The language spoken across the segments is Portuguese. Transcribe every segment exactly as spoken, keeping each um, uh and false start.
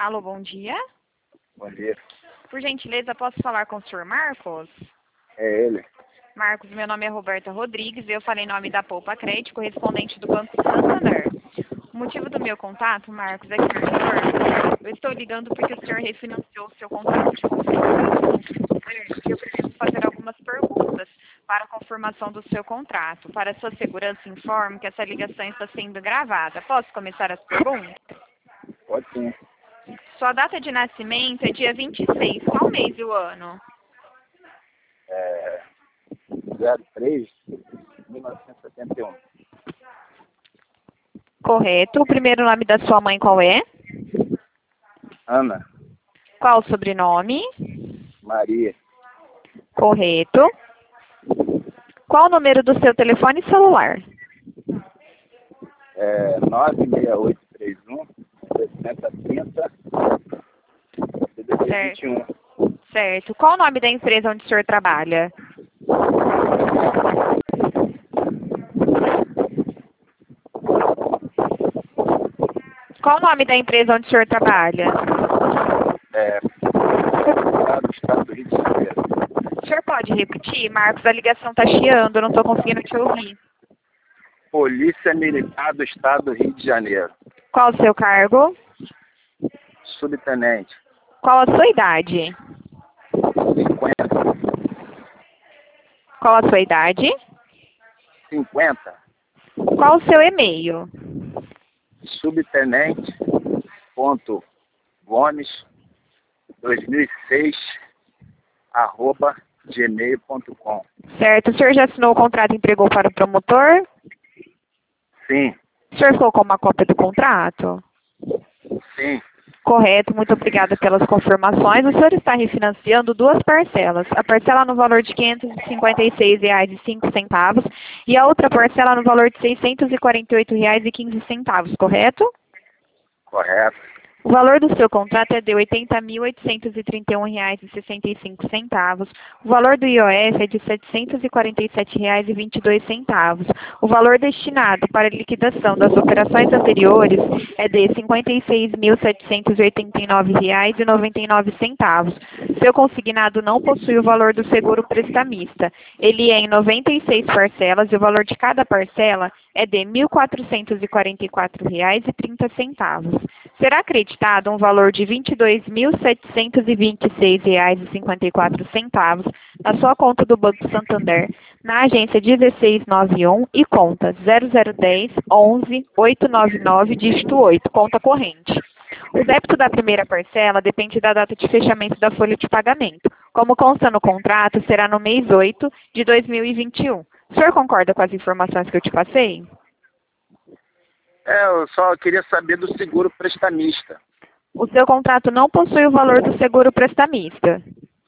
Alô, bom dia. Bom dia. Por gentileza, posso falar com o senhor Marcos? É ele. Marcos, meu nome é Roberta Rodrigues e eu falei em nome da Poupa Crédito, correspondente do Banco Santander. O motivo do meu contato, Marcos, é que o senhor, eu estou ligando porque o senhor refinanciou o seu contrato de consignação e eu preciso fazer algumas perguntas para a confirmação do seu contrato. Para sua segurança, informo que essa ligação está sendo gravada. Posso começar as perguntas? Pode sim. Sua data de nascimento é dia vinte e seis. Qual mês e o ano? É zero três de mil novecentos e setenta e um. Correto. O primeiro nome da sua mãe qual é? Ana Qual o sobrenome? Maria. Correto. Qual o número do seu telefone celular? É nove seis oito três um, sessenta trinta, vinte e um. Certo. Qual o nome da empresa onde o senhor trabalha? Qual o nome da empresa onde o senhor trabalha? É Estado, Estado do Rio de Janeiro. O senhor pode repetir? Marcos, a ligação está chiando, eu não estou conseguindo te ouvir. Polícia Militar do Estado do Rio de Janeiro. Qual o seu cargo? Subtenente. Qual a sua idade? cinquenta. Qual a sua idade? cinquenta. Qual o seu e-mail? Subtenente ponto Gomes dois mil e seis arroba gmail ponto com. Certo. O senhor já assinou o contrato e entregou para o promotor? Sim, O senhor ficou com uma cópia do contrato? sim. Correto, muito obrigada pelas confirmações. O senhor está refinanciando duas parcelas. A parcela no valor de quinhentos e cinquenta e seis reais e cinco centavos e a outra parcela no valor de seiscentos e quarenta e oito reais e quinze centavos, correto? Correto. O valor do seu contrato é de oitenta mil oitocentos e trinta e um reais e sessenta e cinco centavos. O valor do I O F é de setecentos e quarenta e sete reais e vinte e dois centavos. O valor destinado para liquidação das operações anteriores é de cinquenta e seis mil setecentos e oitenta e nove reais e noventa e nove centavos. Seu consignado não possui o valor do seguro prestamista. Ele é em noventa e seis parcelas e o valor de cada parcela é de mil quatrocentos e quarenta e quatro reais e trinta centavos. Será acreditado um valor de vinte e dois mil setecentos e vinte e seis reais e cinquenta e quatro centavos na sua conta do Banco Santander, na agência dezesseis noventa e um e conta zero zero um zero onze oito nove nove, dígito oito, conta corrente. O débito da primeira parcela depende da data de fechamento da folha de pagamento. Como consta no contrato, será no mês oito de dois mil e vinte e um. O senhor concorda com as informações que eu te passei? É, eu só queria saber do seguro prestamista. O seu contrato não possui o valor do seguro prestamista.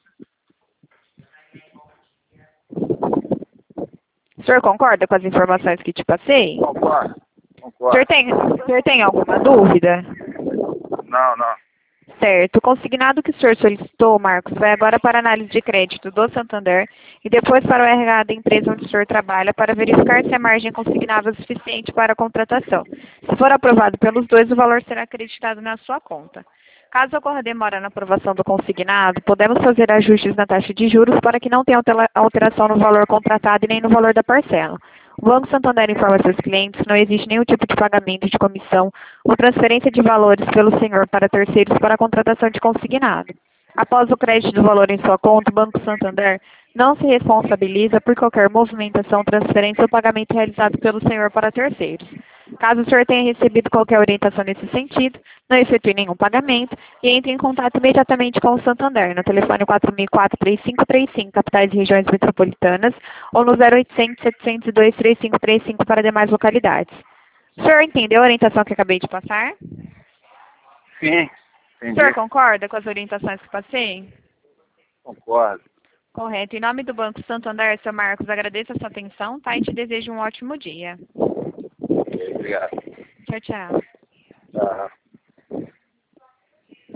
O senhor concorda com as informações que te passei? Concordo. O Concordo. senhor tem, o senhor tem alguma dúvida? Não, não. Certo. O consignado que o senhor solicitou, Marcos, vai agora para a análise de crédito do Santander e depois para o R H da empresa onde o senhor trabalha para verificar se a margem é consignável suficiente para a contratação. Se for aprovado pelos dois, o valor será acreditado na sua conta. Caso ocorra demora na aprovação do consignado, podemos fazer ajustes na taxa de juros para que não tenha alteração no valor contratado e nem no valor da parcela. O Banco Santander informa seus clientes que não existe nenhum tipo de pagamento de comissão ou transferência de valores pelo senhor para terceiros para a contratação de consignado. Após o crédito do valor em sua conta, o Banco Santander não se responsabiliza por qualquer movimentação, transferência ou pagamento realizado pelo senhor para terceiros. Caso o senhor tenha recebido qualquer orientação nesse sentido, não efetue nenhum pagamento e entre em contato imediatamente com o Santander no telefone quatro mil e quatro, três cinco três cinco, capitais e regiões metropolitanas, ou no zero oitocentos, setecentos e dois, três cinco três cinco para demais localidades. O senhor entendeu a orientação que acabei de passar? Sim, O entendi. senhor concorda com as orientações que passei? Concordo. Correto. Em nome do Banco Santander, seu Marcos, agradeço a sua atenção, tá? E te desejo um ótimo dia. Ok, obrigado. Tchau, tchau. Tá.